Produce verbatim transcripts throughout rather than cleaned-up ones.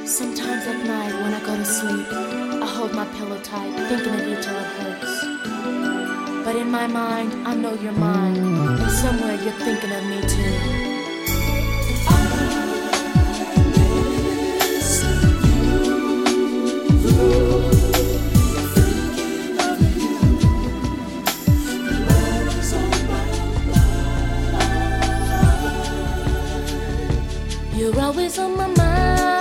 Sometimes at night when I go to sleep, I hold my pillow tight, thinking of you till it hurts. But in my mind, I know you're mine, and somewhere you're thinking of me too. You're always on my mind.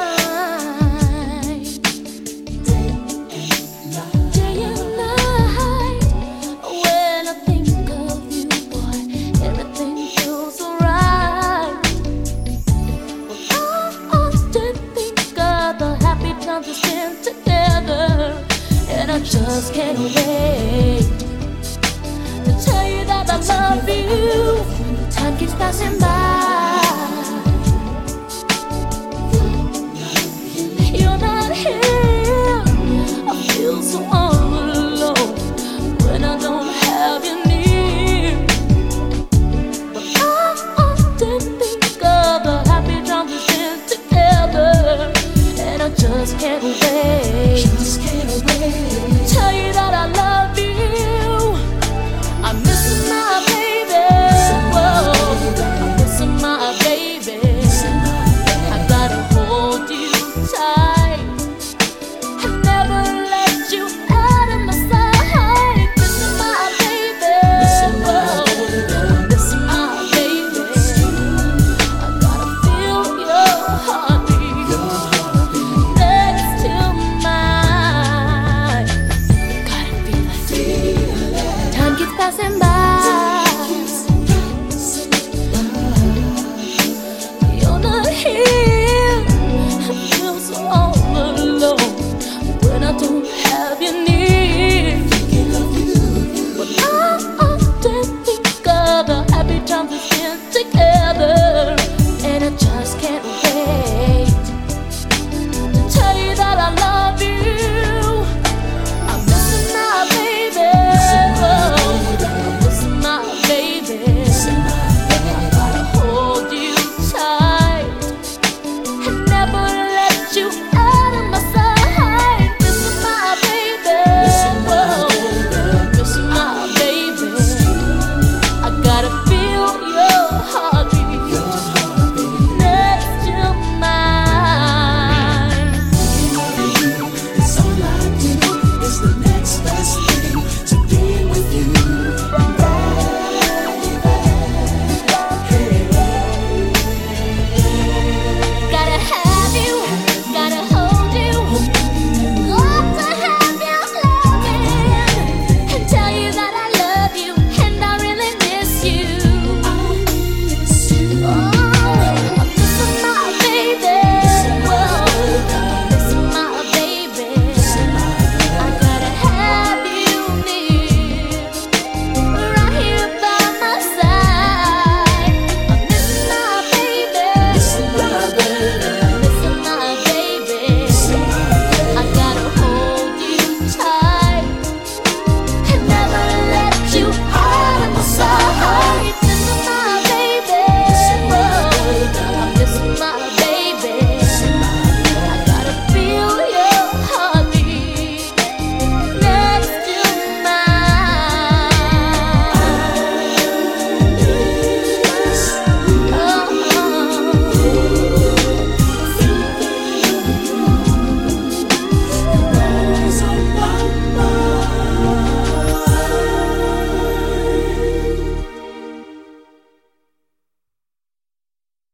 Day and night. When I think of you, boy, everything feels alright. Well, I often think of the happy times we spent together, and I just can't wait to tell you that I love you. Time keeps passing by.